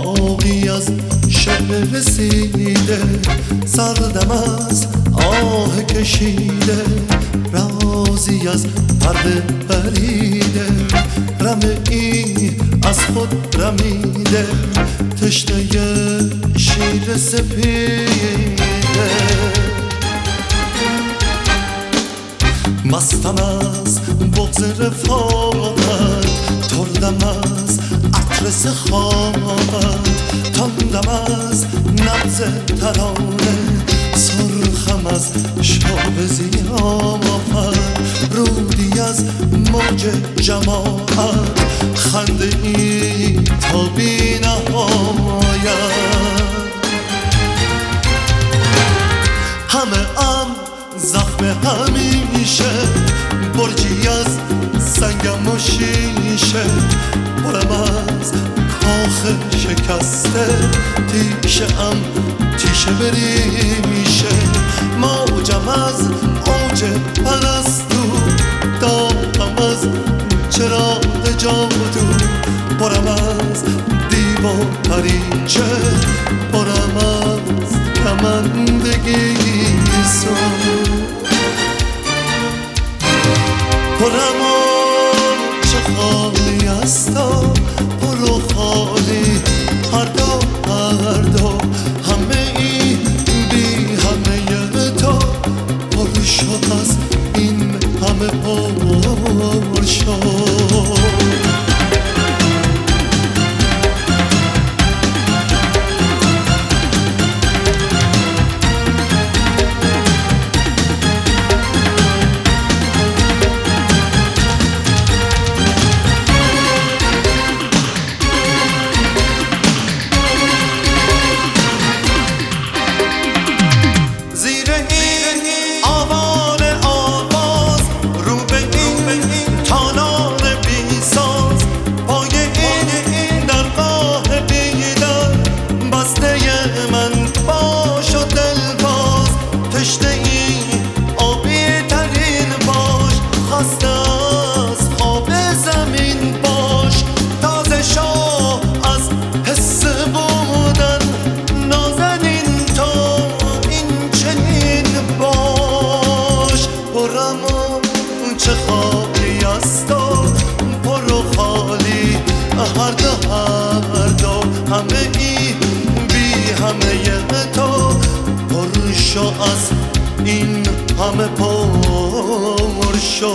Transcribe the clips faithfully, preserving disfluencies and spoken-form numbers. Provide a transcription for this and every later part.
باقی از شب رسیده، سردم از آه کشیده، رازی از پرده پریده، رمعی از خود رمیده، تشنه شیر سپیده. مستم از بغض رفاقت، تردم از عطر سخاوت، تندم از نبض ترانه، سرخم از شاب ضیافت، رودی از موج جماعت، خنده ای تا بی نهایت. همه ام زخم همیشه، برجی از سنگم و شیشه، برم از کاخ شکسته، تیشه ام تیشه بریمیشه، موجم از اوج پرستو، داغم از چراغ جادو، برم از دیو و پریچه، برم از کمندگی سو، پرم چه خالی است و پر و خالی، هر دو هر دو همه ای بی همه تو، پر شد از این همه پر شد. چه خالی است و پر و خالی، هر دو هر دو همه ای بی همه تو، پر شو از این همه پر شو.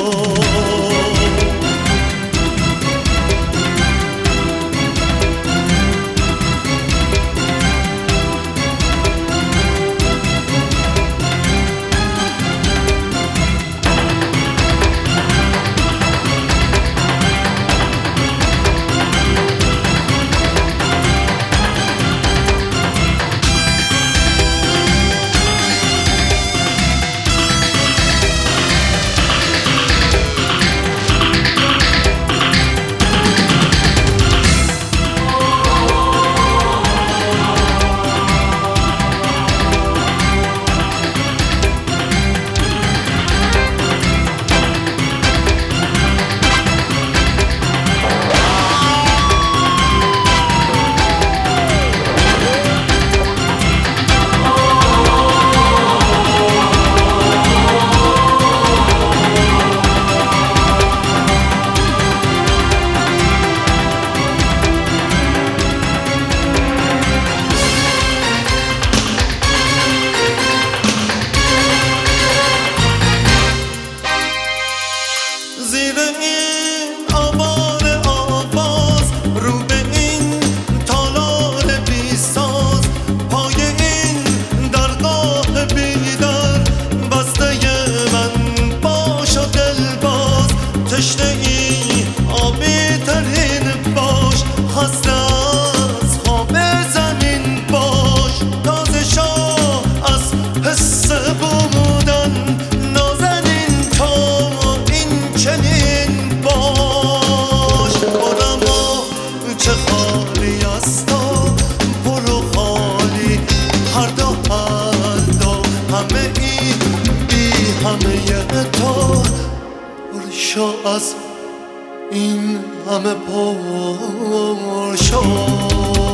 شو از این همه پر شو.